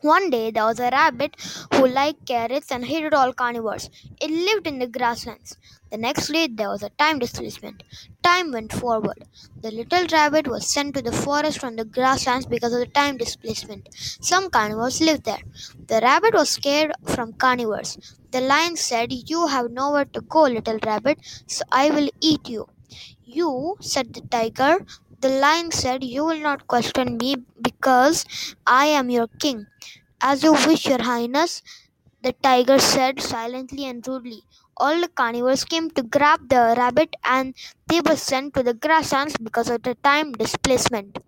One day there was a rabbit who liked carrots and hated all carnivores. It lived in the grasslands. The next day there was a time displacement. Time went forward. The little rabbit was sent to the forest from the grasslands because of the time displacement. Some carnivores lived there. The rabbit was scared from carnivores. The lion said, "You have nowhere to go, little rabbit, so I will eat you." "You," said the tiger. The lion said, "You will not question me because I am your king." "As you wish, your highness," the tiger said silently and rudely. All the carnivores came to grab the rabbit and they were sent to the grasslands because of the time displacement.